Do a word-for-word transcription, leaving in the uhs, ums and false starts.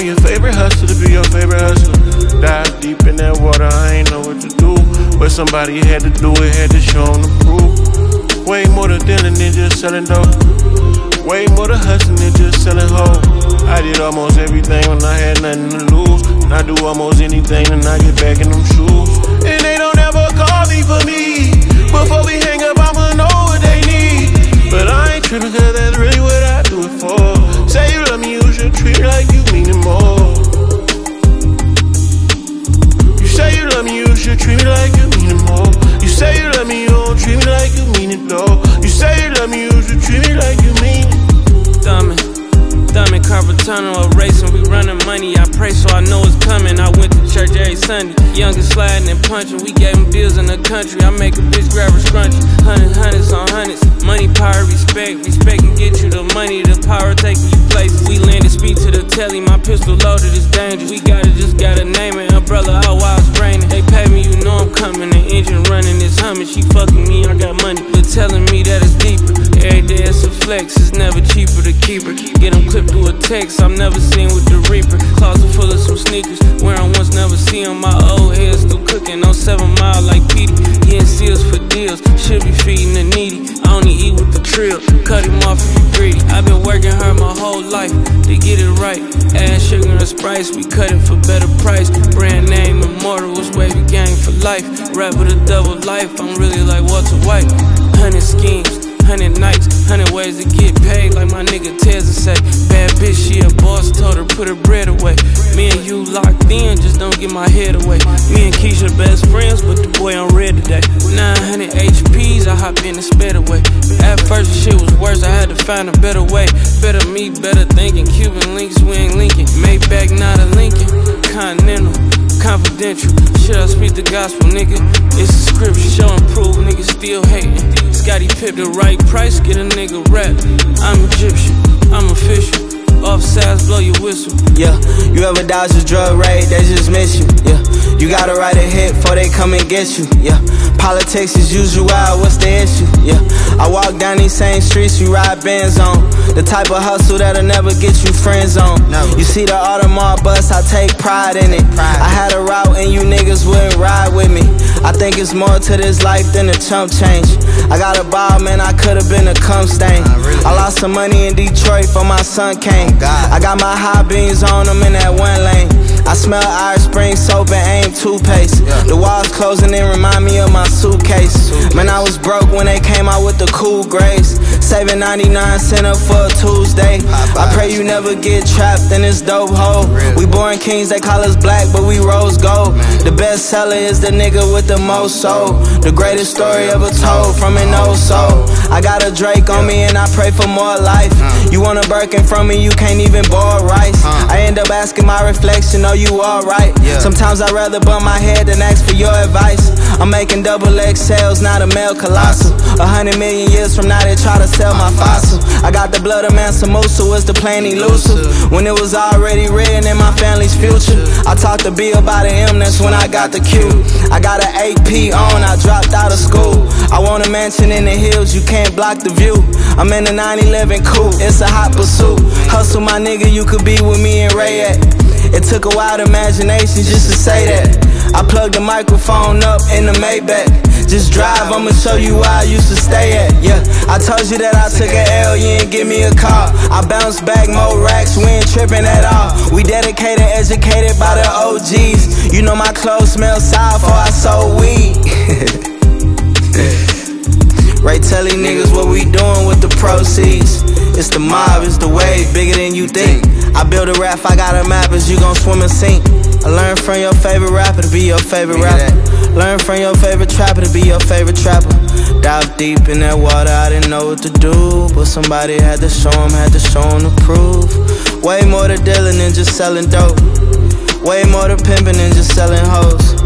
on your favorite hustler to be your favorite hustler. Dive deep in that water, I ain't know what to do. But somebody had to do it, had to show them the proof. Way more to dealing than just selling dope. Way more to hustling than just selling hoes. I did almost everything when I had nothing to lose. And I do almost anything and I get back in them shoes. And they don't ever call me for me. Before we hang up, I'ma know what they need. But I ain't tripping cause that's really what I do it for. Say you love me, you should treat me like you mean it more. You say you love me, you should treat me like you mean it more. You say you love me, you don't treat me like you mean it though. You say you love me, you should treat me like you mean it. Thumbing, thumbing, carpet tunnel, a racing, we running money. I pray so I know it's coming. I went to church every Sunday. Youngest sliding and punching, we gave them deals in the country. I make a bitch grab her scrunchie. Hundreds, hundreds on hundreds. Money, power, respect. Respect can get you the money, the power taking you places. We landed, speed to the telly. My pistol loaded, it's dangerous. We got it, just gotta name it. Umbrella out while it's raining. They pay me, you know I'm coming. The engine running, it's humming. She fucking me, I got money. But telling me that it's deeper. Every day it's a flex, it's never cheaper to keep her. Get them clipped through a text, I'm never seen with the Reaper. Closet full of some sneakers, wearing once, never see them. My old head still cooking on seven mile like Petey. Getting seals for deals, should be feeding the needy. I only eat with the trill, cut him off if you greedy. I've been working hard my whole life to get it right. Add sugar and spice, we cut it for better price. Brand name immortal, it's wavy gang for life. Rap with a double life, I'm really like Walter White. Hundred schemes, hundred nights, hundred ways to get paid, like my nigga Tezza say. Bad bitch, she a boss, told her put her bread away. Me and you locked in, just don't get my head away. Me and Keisha best friends, but the boy on red today. nine hundred H Ps, I hop in and sped away. At first the shit was worse, I had to find a better way. Better me, better thinking. Cuban links, we ain't linking. Maybach, not a Lincoln. Continental, confidential. Should I speak the gospel, nigga? It's a scripture, show and prove, niggas still hating. Scotty Pip the right price, get a nigga rap. I'm Egyptian, I'm official. Offsides, blow your whistle. Yeah, you ever dodge a drug raid, they just miss you. Yeah, you gotta write a hit before they come and get you. Yeah, politics is usual, what's the issue? Yeah, I walk down these same streets you ride Benz on. The type of hustle that'll never get you friends on. You see the Audemars bus, I take pride in it. I had a route and you niggas wouldn't ride with me. I think it's more to this life than a chump change. I got a ball, man, I could've been a cum stain. I lost some money in Detroit for my son came. I got my high beams on them in that one lane. I smell Irish Spring soap and aim toothpaste. The walls closing in remind me of my suitcase. Man, I was broke when they came out with the cool grays. Saving ninety-nine cents up for a Tuesday. I pray you never get trapped in this dope hole. We born kings, they call us black, but we rose gold. The best seller is the nigga with the most soul. The greatest story ever told from an old soul. I got a Drake on me and I pray for more life. You want a Birkin from me, you can't even boil rice. I end up asking my reflection, are you alright? Sometimes I'd rather bump my head than ask for your advice. I'm making double X Ls, not a male colossal. A hundred million years from now they try to sell my fossil. I got the blood of Mansa Musa, was the plan elusive when it was already written in my family's future. I talked to B about an M, that's when I got the Q. I got an A P on, I dropped out of school. I want a mansion in the hills, you can't block the view. I'm in a nine eleven coupe, it's a hot pursuit. Hustle my nigga, you could be with me and Ray at. It took a wild imagination just to say that. I plugged the microphone up in the Maybach. Just drive, I'ma show you where I used to stay at. Yeah, I told you that I took a L, you ain't give me a call. I bounced back, more racks, we ain't tripping at all. We dedicated, educated by the O Gs. You know my clothes smell sour before I sold weed. Ray, tell these niggas what we doing with the proceeds. It's the mob, it's the wave, bigger than you think. I build a raft, I got a map, as you gon' swim and sink. I learned from your favorite rapper to be your favorite rapper. Learn from your favorite trapper to be your favorite trapper. Dive deep in that water, I didn't know what to do, but somebody had to show him, had to show him the proof. Way more to dealing than just selling dope. Way more to pimping than just selling hoes.